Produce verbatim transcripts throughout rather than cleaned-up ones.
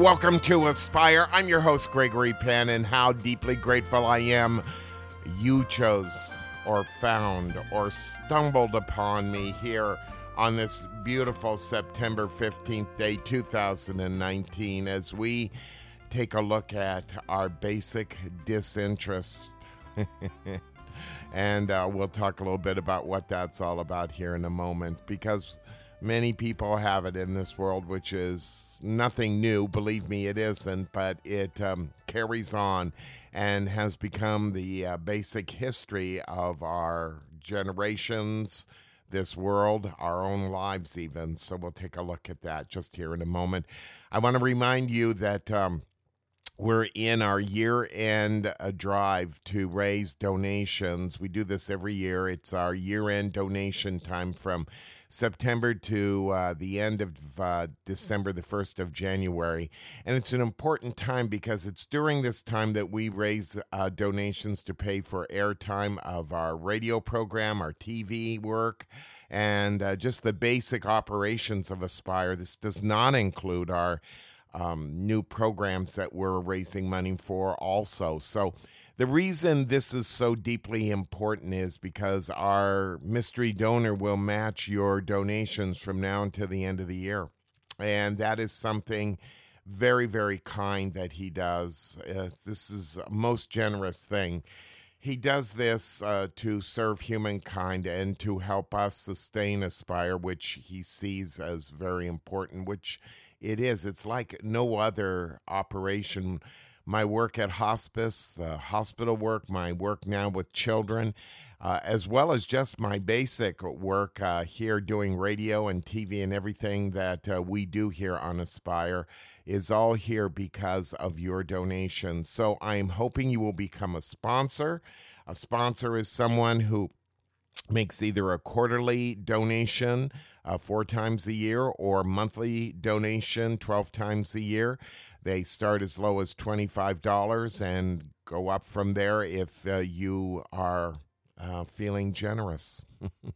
welcome to Aspire. I'm your host, Gregory Penn, and how deeply grateful I am you chose or found or stumbled upon me here on this beautiful September fifteenth day, two thousand nineteen, as we take a look at our basic disinterest. And uh, we'll talk a little bit about what that's all about here in a moment, because many people have it in this world, which is nothing new. Believe me, it isn't, but it um, carries on and has become the uh, basic history of our generations, this world, our own lives even. So we'll take a look at that just here in a moment. I want to remind you that um, we're in our year-end uh, drive to raise donations. We do this every year. It's our year-end donation time from September to uh, the end of uh, December, the first of January. And it's an important time because it's during this time that we raise uh, donations to pay for airtime of our radio program, our T V work, and uh, just the basic operations of Aspire. This does not include our um, new programs that we're raising money for also. So the reason this is so deeply important is because our mystery donor will match your donations from now until the end of the year. And that is something very, very kind that he does. Uh, this is a most generous thing. He does this uh, to serve humankind and to help us sustain Aspire, which he sees as very important, which it is. It's like no other operation. My work at hospice, the hospital work, my work now with children, uh, as well as just my basic work uh, here doing radio and T V and everything that uh, we do here on Aspire is all here because of your donations. So I am hoping you will become a sponsor. A sponsor is someone who makes either a quarterly donation uh, four times a year or monthly donation twelve times a year. They start as low as twenty-five dollars and go up from there if uh, you are uh, feeling generous.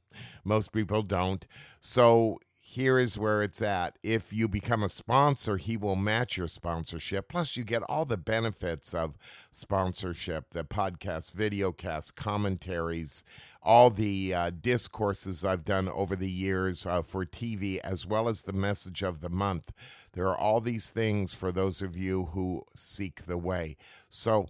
Most people don't. So here is where it's at. If you become a sponsor, he will match your sponsorship. Plus, you get all the benefits of sponsorship, the podcast, videocast, commentaries, all the uh, discourses I've done over the years uh, for T V, as well as the message of the month. There are all these things for those of you who seek the way. So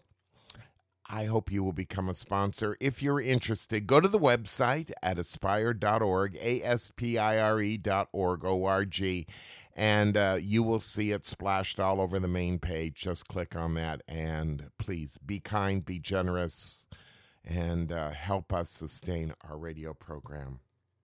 I hope you will become a sponsor. If you're interested, go to the website at aspire dot org, A S P I R E dot org, O R G, and uh, you will see it splashed all over the main page. Just click on that, and please be kind, be generous, and uh, help us sustain our radio program.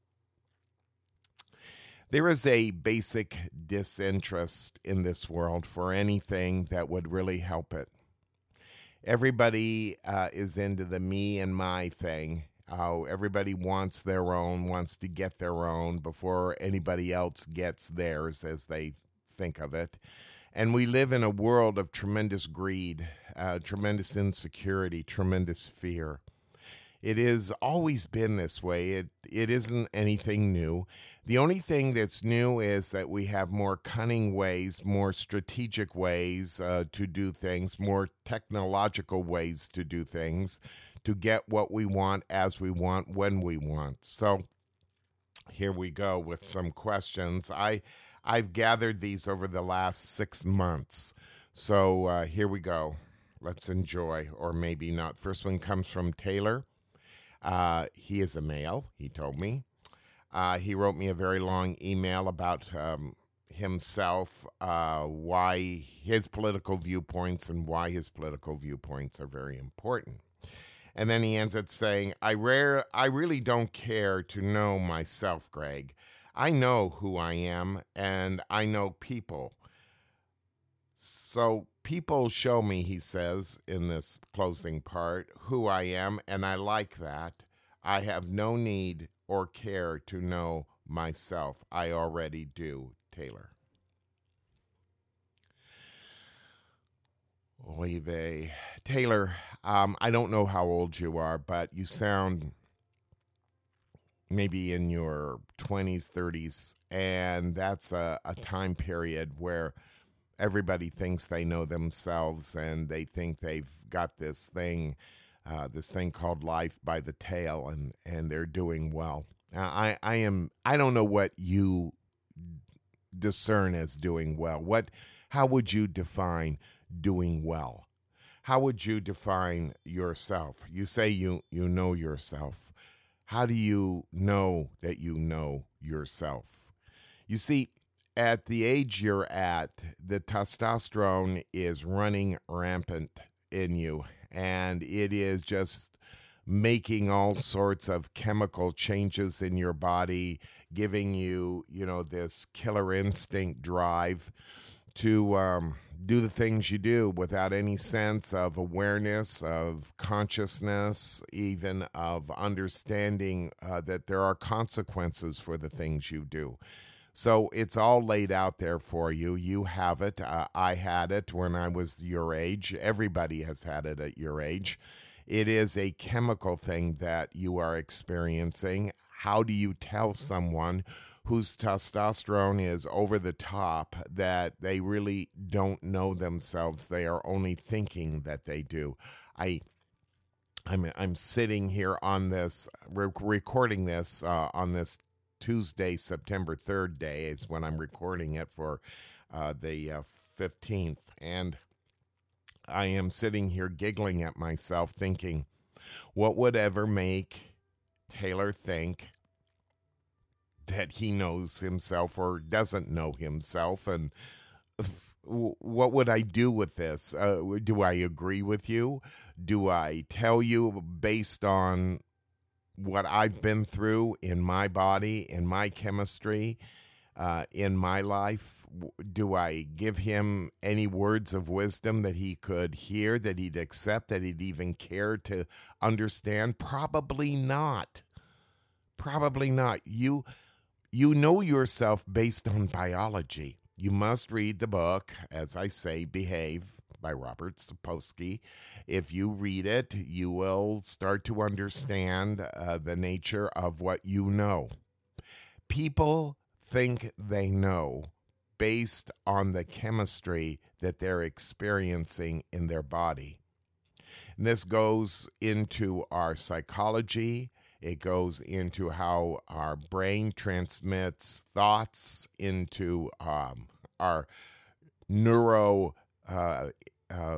There is a basic disinterest in this world for anything that would really help it. Everybody uh, is into the me and my thing. Uh, everybody wants their own, wants to get their own before anybody else gets theirs, as they think of it. And we live in a world of tremendous greed, uh, tremendous insecurity, tremendous fear. It has always been this way. It it isn't anything new. The only thing that's new is that we have more cunning ways, more strategic ways uh, to do things, more technological ways to do things, to get what we want as we want when we want. So here we go with some questions. I I've gathered these over the last six months. So uh, here we go. Let's enjoy, or maybe not. First one comes from Taylor. Uh, he is a male, he told me. Uh, he wrote me a very long email about um, himself, uh, why his political viewpoints and why his political viewpoints are very important. And then he ends it saying, I rare, I really don't care to know myself, Greg. I know who I am, and I know people. So people show me, he says in this closing part, who I am, and I like that. I have no need or care to know myself. I already do, Taylor. Oy vey. Taylor, um, I don't know how old you are, but you sound maybe in your twenties, thirties, and that's a, a time period where everybody thinks they know themselves, and they think they've got this thing, uh, this thing called life by the tail, and, and they're doing well. Uh, I, I am, I don't know what you discern as doing well. What, how would you define doing well? How would you define yourself? You say you, you know yourself. How do you know that you know yourself? You see, at the age you're at, the testosterone is running rampant in you, and it is just making all sorts of chemical changes in your body, giving you, you know, this killer instinct drive to um, do the things you do without any sense of awareness, of consciousness, even of understanding uh, that there are consequences for the things you do. So it's all laid out there for you. You have it. Uh, I had it when I was your age. Everybody has had it at your age. It is a chemical thing that you are experiencing. How do you tell someone whose testosterone is over the top that they really don't know themselves? They are only thinking that they do. I, I'm I'm sitting here on this, re- recording this uh, on this Tuesday, September third day is when I'm recording it for uh, the uh, fifteenth, and I am sitting here giggling at myself, thinking, what would ever make Taylor think that he knows himself or doesn't know himself? And what would I do with this? Uh, do I agree with you? Do I tell you based on what I've been through in my body, in my chemistry, uh, in my life? Do I give him any words of wisdom that he could hear, that he'd accept, that he'd even care to understand? Probably not. Probably not. You you know yourself based on biology. You must read the book, as I say, Behave, by Robert Sapolsky. If you read it, you will start to understand uh, the nature of what you know. People think they know based on the chemistry that they're experiencing in their body. And this goes into our psychology. It goes into how our brain transmits thoughts into um, our neuro uh, uh,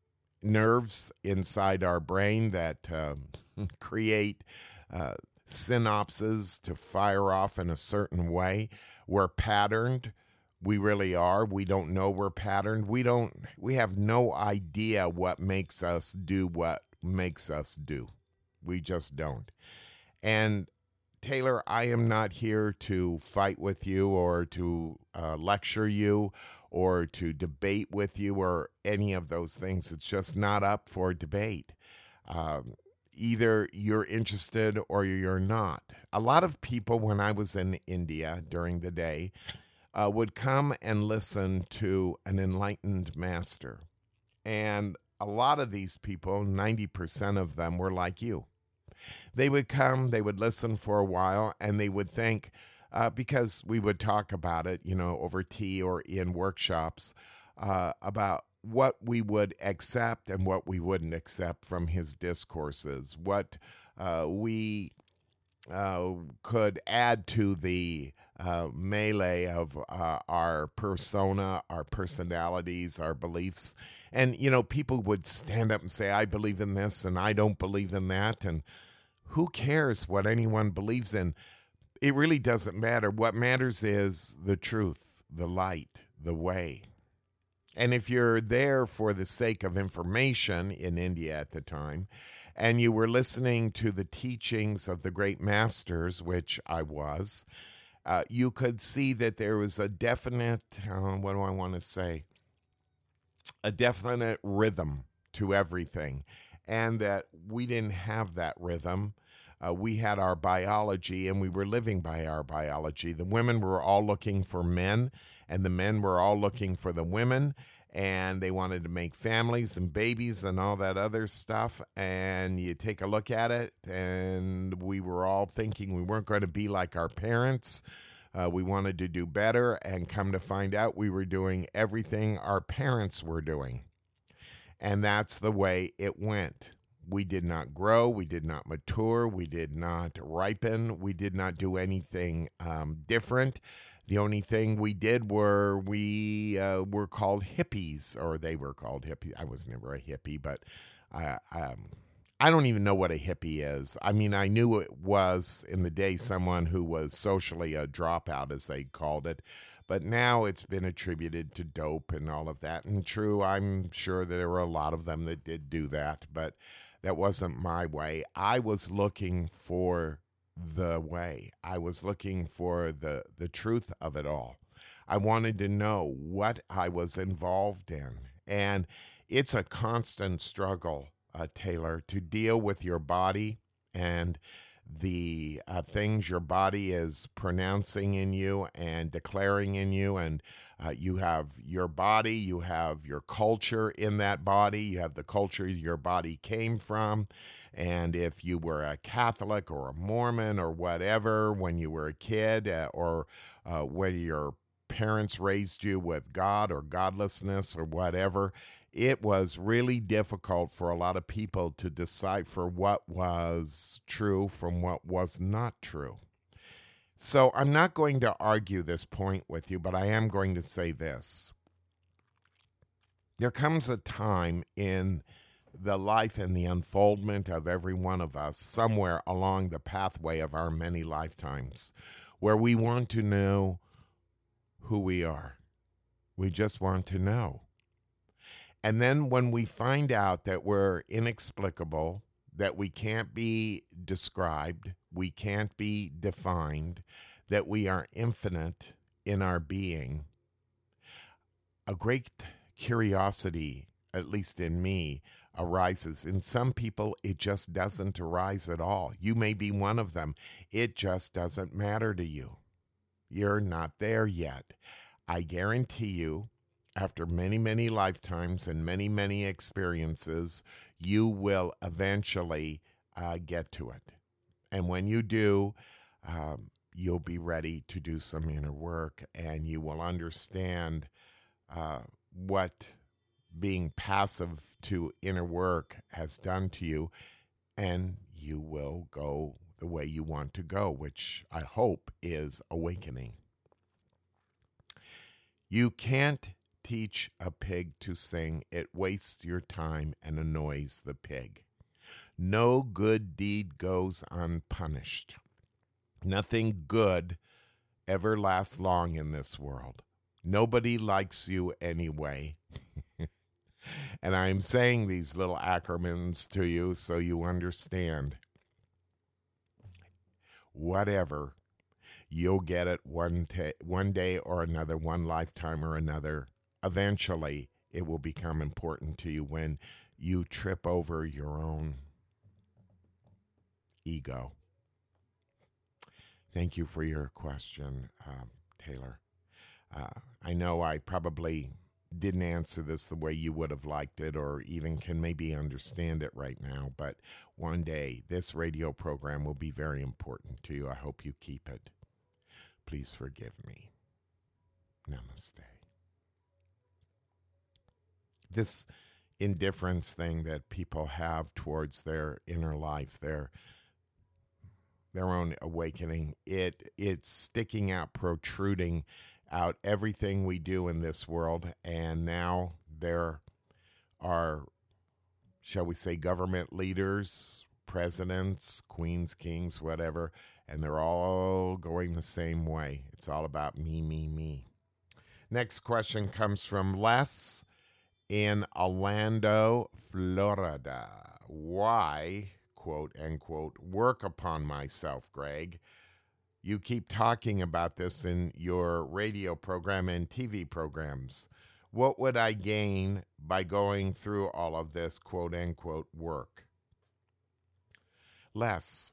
nerves inside our brain that uh, create uh, synapses to fire off in a certain way. We're patterned. We really are. We don't know we're patterned. We don't, we have no idea what makes us do what makes us do. We just don't. And Taylor, I am not here to fight with you or to uh, lecture you or to debate with you or any of those things. It's just not up for debate. Um, either you're interested or you're not. A lot of people, when I was in India during the day, uh, would come and listen to an enlightened master. And a lot of these people, ninety percent of them, were like you. They would come, they would listen for a while, and they would think, uh, because we would talk about it, you know, over tea or in workshops, uh, about what we would accept and what we wouldn't accept from his discourses, what uh, we uh, could add to the uh, melee of uh, our persona, our personalities, our beliefs. And, you know, people would stand up and say, I believe in this and I don't believe in that. And who cares what anyone believes in? It really doesn't matter. What matters is the truth, the light, the way. And if you're there for the sake of information in India at the time, and you were listening to the teachings of the great masters, which I was, uh, you could see that there was a definite, uh, what do I want to say, a definite rhythm to everything. And that we didn't have that rhythm. Uh, we had our biology, and we were living by our biology. The women were all looking for men, and the men were all looking for the women, and they wanted to make families and babies and all that other stuff. And you take a look at it, and we were all thinking we weren't going to be like our parents. Uh, we wanted to do better, and come to find out we were doing everything our parents were doing. And that's the way it went. We did not grow. We did not mature. We did not ripen. We did not do anything um, different. The only thing we did were we uh, were called hippies, or they were called hippies. I was never a hippie, but I, um, I don't even know what a hippie is. I mean, I knew it was in the day someone who was socially a dropout, as they called it. But now it's been attributed to dope and all of that. And true, I'm sure there were a lot of them that did do that, but that wasn't my way. I was looking for the way. I was looking for the, the truth of it all. I wanted to know what I was involved in. And it's a constant struggle, uh, Taylor, to deal with your body and the uh, things your body is pronouncing in you and declaring in you. And uh, you have your body, you have your culture in that body, you have the culture your body came from. And if you were a Catholic or a Mormon or whatever when you were a kid, uh, or uh, when your parents raised you with God or godlessness or whatever, it was really difficult for a lot of people to decipher what was true from what was not true. So I'm not going to argue this point with you, but I am going to say this. There comes a time in the life and the unfoldment of every one of us, somewhere along the pathway of our many lifetimes, where we want to know who we are. We just want to know. And then when we find out that we're inexplicable, that we can't be described, we can't be defined, that we are infinite in our being, a great curiosity, at least in me, arises. In some people, it just doesn't arise at all. You may be one of them. It just doesn't matter to you. You're not there yet. I guarantee you, after many, many lifetimes and many, many experiences, you will eventually uh, get to it. And when you do, um, you'll be ready to do some inner work, and you will understand uh, what being passive to inner work has done to you, and you will go the way you want to go, which I hope is awakening. You can't teach a pig to sing. It wastes your time and annoys the pig. No good deed goes unpunished. Nothing good ever lasts long in this world. Nobody likes you anyway. And I'm saying these little acronyms to you so you understand. Whatever, you'll get it one, ta- one day or another, one lifetime or another. Eventually, it will become important to you when you trip over your own ego. Thank you for your question, uh, Taylor. Uh, I know I probably didn't answer this the way you would have liked it, or even can maybe understand it right now, but one day this radio program will be very important to you. I hope you keep it. Please forgive me. Namaste. This indifference thing that people have towards their inner life, their their own awakening, it it's sticking out, protruding out everything we do in this world. And now there are, shall we say, government leaders, presidents, queens, kings, whatever, and they're all going the same way. It's all about me, me, me. Next question comes from Les in Orlando, Florida. Why, quote unquote, work upon myself, Greg? You keep talking about this in your radio program and T V programs. What would I gain by going through all of this, quote unquote, work? Less.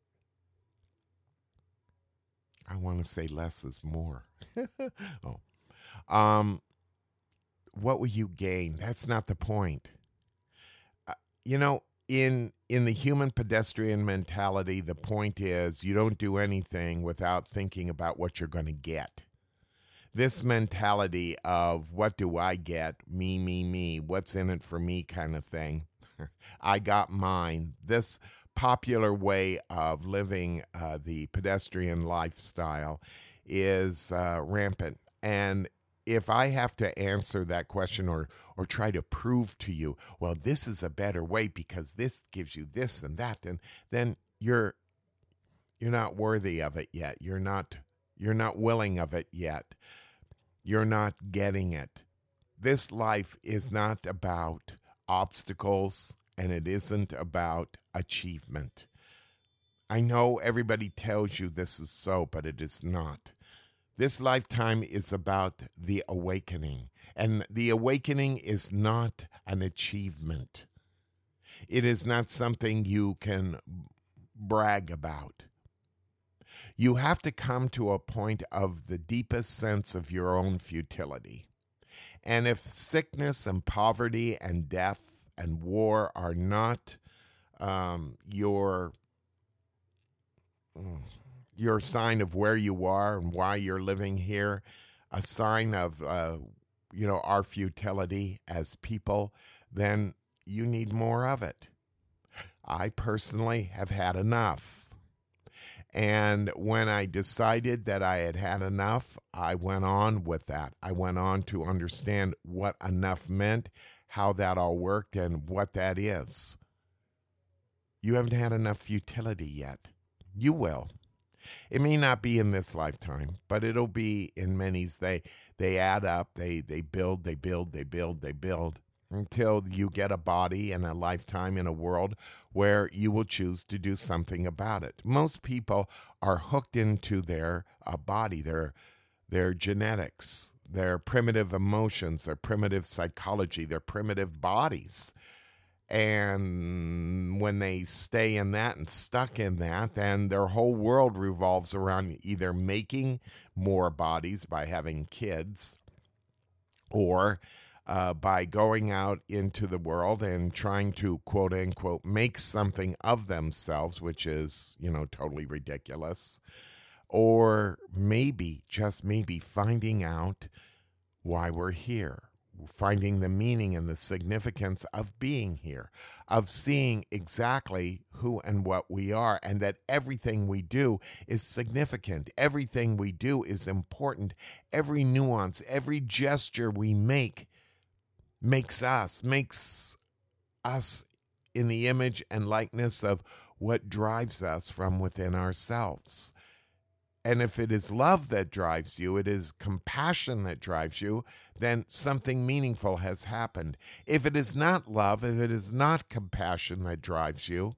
I want to say less is more. oh. Um, what will you gain? That's not the point. Uh, you know, in in the human pedestrian mentality, the point is you don't do anything without thinking about what you're going to get. This mentality of what do I get, me, me, me, what's in it for me kind of thing. I got mine. This popular way of living uh, the pedestrian lifestyle is uh, rampant. And if I have to answer that question or or try to prove to you, well, this is a better way because this gives you this and that, and then you're you're not worthy of it yet. You're not you're not willing of it yet. You're not getting it. This life is not about obstacles, and it isn't about achievement. I know everybody tells you this is so, but it is not. This lifetime is about the awakening, and the awakening is not an achievement. It is not something you can brag about. You have to come to a point of the deepest sense of your own futility. And if sickness and poverty and death and war are not um, your... Mm, your sign of where you are and why you're living here, a sign of, uh, you know, our futility as people, then you need more of it. I personally have had enough. And when I decided that I had had enough, I went on with that. I went on to understand what enough meant, how that all worked, and what that is. You haven't had enough futility yet. You will. It may not be in this lifetime, but it'll be in many's. They they add up, they they build, they build, they build, they build, until you get a body and a lifetime in a world where you will choose to do something about it. Most people are hooked into their uh, body, their their genetics, their primitive emotions, their primitive psychology, their primitive bodies. And when they stay in that and stuck in that, then their whole world revolves around either making more bodies by having kids or uh, by going out into the world and trying to, quote unquote, make something of themselves, which is, you know, totally ridiculous. Or maybe, just maybe, finding out why we're here. Finding the meaning and the significance of being here, of seeing exactly who and what we are, and that everything we do is significant. Everything we do is important. Every nuance, every gesture we make makes us, makes us in the image and likeness of what drives us from within ourselves. And if it is love that drives you, it is compassion that drives you, then something meaningful has happened. If it is not love, if it is not compassion that drives you,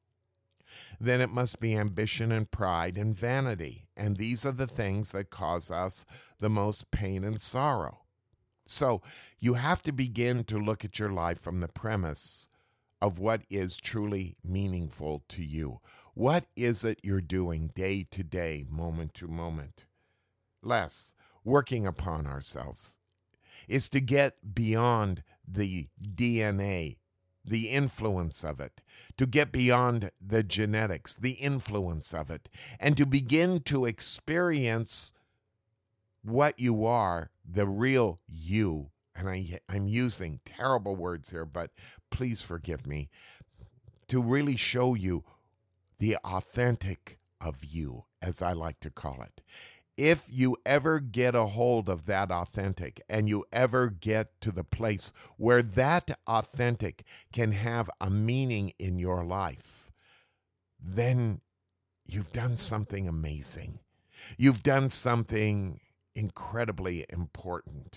then it must be ambition and pride and vanity. And these are the things that cause us the most pain and sorrow. So you have to begin to look at your life from the premise of what is truly meaningful to you. What is it you're doing day to day, moment to moment? Less working upon ourselves is to get beyond the D N A, the influence of it, to get beyond the genetics, the influence of it, and to begin to experience what you are, the real you. And I, I'm using terrible words here, but please forgive me, to really show you the authentic of you, as I like to call it. If you ever get a hold of that authentic and you ever get to the place where that authentic can have a meaning in your life, then you've done something amazing. You've done something incredibly important.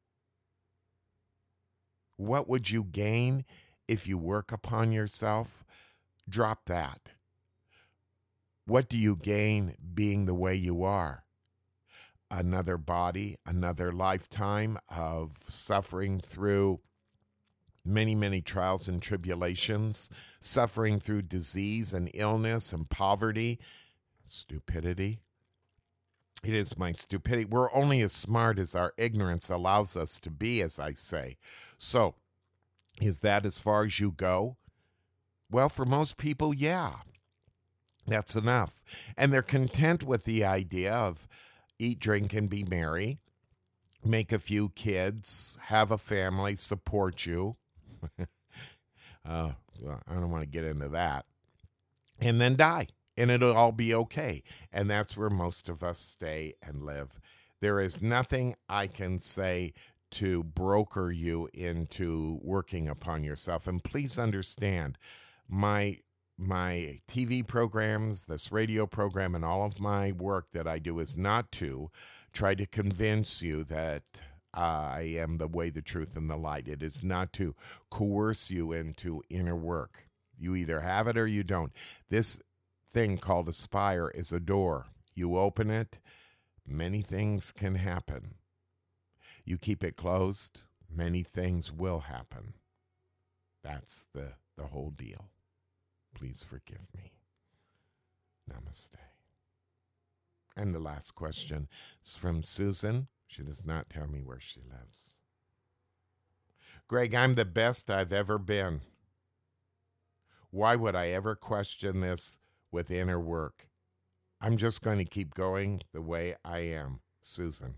What would you gain if you work upon yourself? Drop that. What do you gain being the way you are? Another body, another lifetime of suffering through many, many trials and tribulations, suffering through disease and illness and poverty, stupidity. It is my stupidity. We're only as smart as our ignorance allows us to be, as I say. So, is that as far as you go? Well, for most people, yeah, that's enough. And they're content with the idea of eat, drink, and be merry, make a few kids, have a family, support you. uh, I don't want to get into that. And then die, and it'll all be okay. And that's where most of us stay and live. There is nothing I can say to broker you into working upon yourself. And please understand, my my T V programs, this radio program, and all of my work that I do is not to try to convince you that I am the way, the truth, and the light. It is not to coerce you into inner work. You either have it or you don't. This thing called Aspire is a door. You open it, many things can happen. You keep it closed, many things will happen. That's the, the whole deal. Please forgive me. Namaste. And the last question is from Susan. She does not tell me where she lives. Greg, I'm the best I've ever been. Why would I ever question this with inner work? I'm just going to keep going the way I am. Susan.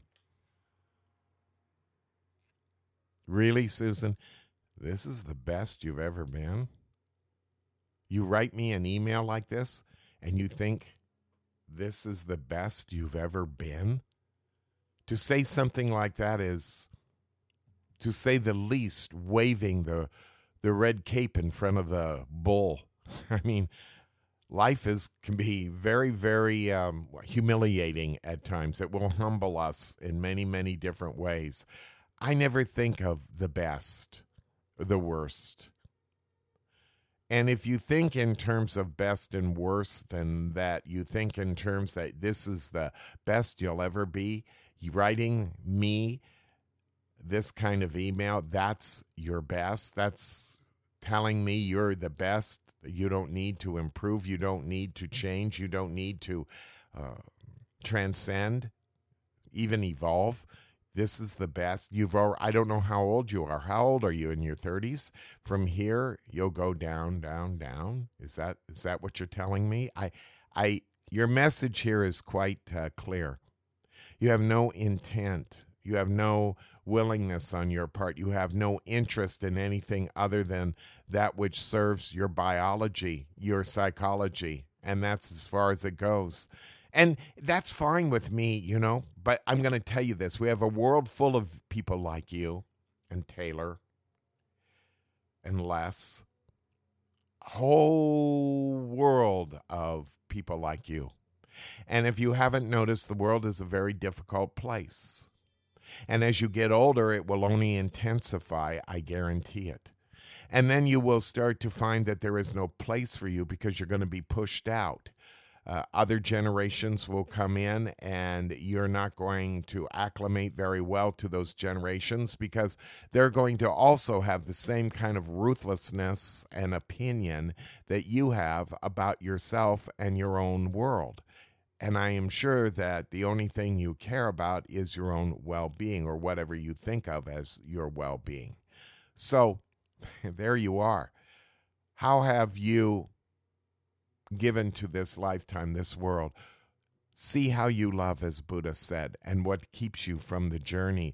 Really, Susan? This is the best you've ever been? You write me an email like this, and you think this is the best you've ever been? To say something like that is, to say the least, waving the the red cape in front of the bull. I mean, life is can be very, very um, humiliating at times. It will humble us in many, many different ways. I never think of the best, the worst. And if you think in terms of best and worst, then that you think in terms that this is the best you'll ever be, you writing me this kind of email, that's your best. That's telling me you're the best. You don't need to improve. You don't need to change. You don't need to uh, transcend, even evolve. This is the best. You've already, I don't know how old you are. How old are you? In your thirties? From here, you'll go down, down, down. Is that is that what you're telling me? I, I. Your message here is quite uh, clear. You have no intent. You have no willingness on your part. You have no interest in anything other than that which serves your biology, your psychology, and that's as far as it goes. And that's fine with me, you know, but I'm going to tell you this. We have a world full of people like you and Taylor and Les. A whole world of people like you. And if you haven't noticed, the world is a very difficult place. And as you get older, it will only intensify, I guarantee it. And then you will start to find that there is no place for you because you're going to be pushed out. Uh, other generations will come in and you're not going to acclimate very well to those generations because they're going to also have the same kind of ruthlessness and opinion that you have about yourself and your own world. And I am sure that the only thing you care about is your own well-being or whatever you think of as your well-being. So there you are. How have you given to this lifetime, this world? See how you love, as Buddha said, and what keeps you from the journey.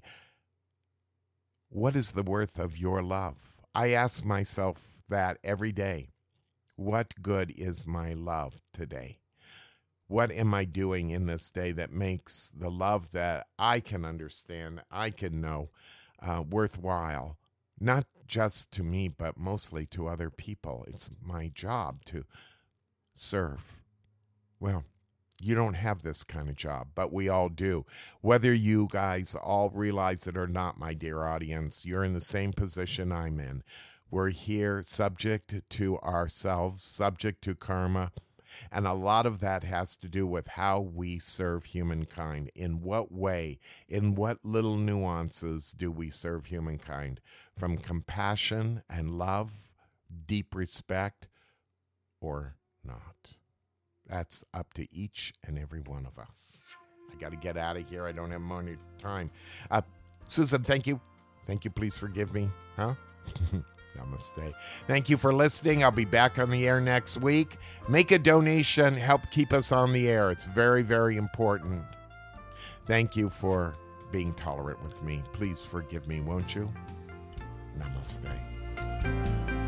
What is the worth of your love? I ask myself that every day. What good is my love today? What am I doing in this day that makes the love that I can understand, I can know, uh, worthwhile? Not just to me, but mostly to other people. It's my job to serve. Well, you don't have this kind of job, but we all do. Whether you guys all realize it or not, my dear audience, you're in the same position I'm in. We're here subject to ourselves, subject to karma, and a lot of that has to do with how we serve humankind. In what way, in what little nuances do we serve humankind? From compassion and love, deep respect, or not? That's up to each and every one of us. I got to get out of here. I don't have more time. Uh, Susan, thank you. Thank you. Please forgive me. Huh? Namaste. Thank you for listening. I'll be back on the air next week. Make a donation. Help keep us on the air. It's very, very important. Thank you for being tolerant with me. Please forgive me, won't you? Namaste.